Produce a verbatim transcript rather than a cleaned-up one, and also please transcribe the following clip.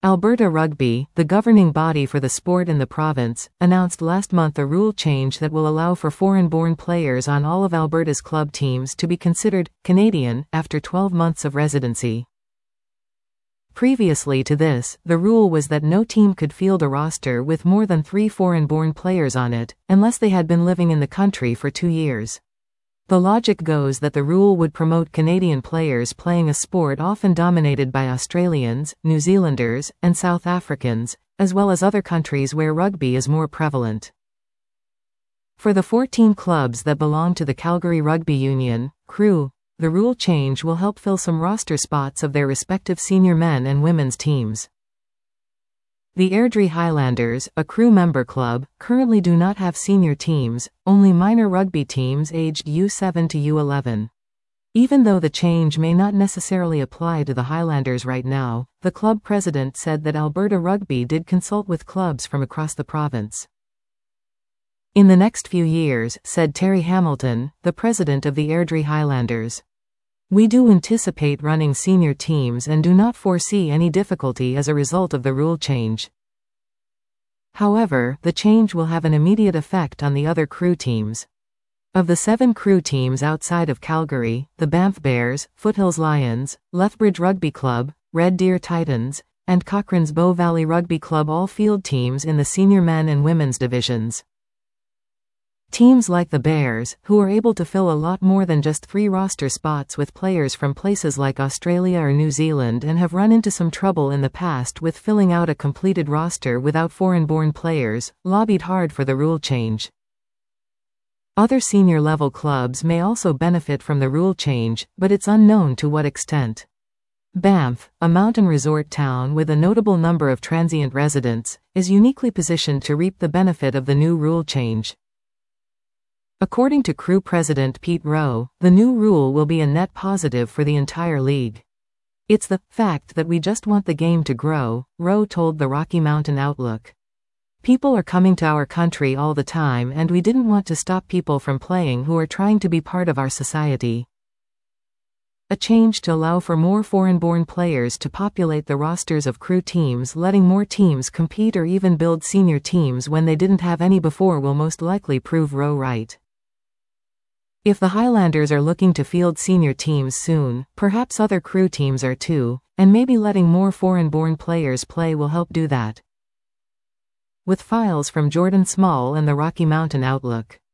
Alberta Rugby, the governing body for the sport in the province, announced last month a rule change that will allow for foreign-born players on all of Alberta's club teams to be considered Canadian after twelve months of residency. Previously to this, the rule was that no team could field a roster with more than three foreign-born players on it, unless they had been living in the country for two years. The logic goes that the rule would promote Canadian players playing a sport often dominated by Australians, New Zealanders, and South Africans, as well as other countries where rugby is more prevalent. For the fourteen clubs that belong to the Calgary Rugby Union, C R U, the rule change will help fill some roster spots of their respective senior men and women's teams. The Airdrie Highlanders, a C R U member club, currently do not have senior teams, only minor rugby teams aged U seven to U eleven. Even though the change may not necessarily apply to the Highlanders right now, the club president said that Alberta Rugby did consult with clubs from across the province. In the next few years, said Terry Hamilton, the president of the Airdrie Highlanders, we do anticipate running senior teams and do not foresee any difficulty as a result of the rule change. However, the change will have an immediate effect on the other C R U teams. Of the seven C R U teams outside of Calgary, the Banff Bears, Foothills Lions, Lethbridge Rugby Club, Red Deer Titans, and Cochrane's Bow Valley Rugby Club all field teams in the senior men and women's divisions. Teams like the Bears, who are able to fill a lot more than just three roster spots with players from places like Australia or New Zealand and have run into some trouble in the past with filling out a completed roster without foreign-born players, lobbied hard for the rule change. Other senior-level clubs may also benefit from the rule change, but it's unknown to what extent. Banff, a mountain resort town with a notable number of transient residents, is uniquely positioned to reap the benefit of the new rule change. According to C R U president Pete Rowe, the new rule will be a net positive for the entire league. It's the fact that we just want the game to grow, Rowe told the Rocky Mountain Outlook. People are coming to our country all the time and we didn't want to stop people from playing who are trying to be part of our society. A change to allow for more foreign-born players to populate the rosters of C R U teams, letting more teams compete or even build senior teams when they didn't have any before, will most likely prove Rowe right. If the Highlanders are looking to field senior teams soon, perhaps other C R U teams are too, and maybe letting more foreign-born players play will help do that. With files from Jordan Small and the Rocky Mountain Outlook.